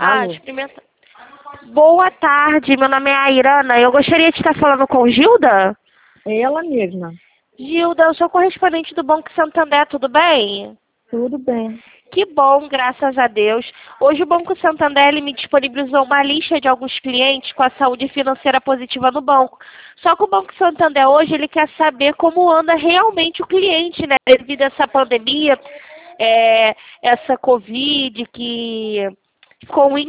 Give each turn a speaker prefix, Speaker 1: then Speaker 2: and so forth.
Speaker 1: Alô?
Speaker 2: Experimenta. Boa tarde, meu nome é Airana. Eu gostaria de estar falando com Gilda.
Speaker 1: É ela mesma.
Speaker 2: Gilda, eu sou correspondente do Banco Santander, tudo bem?
Speaker 1: Tudo bem.
Speaker 2: Que bom, graças a Deus. Hoje o Banco Santander ele me disponibilizou uma lista de alguns clientes com a saúde financeira positiva no banco. Só que o Banco Santander hoje ele quer saber como anda realmente o cliente, né? Devido a essa pandemia, essa Covid que ficou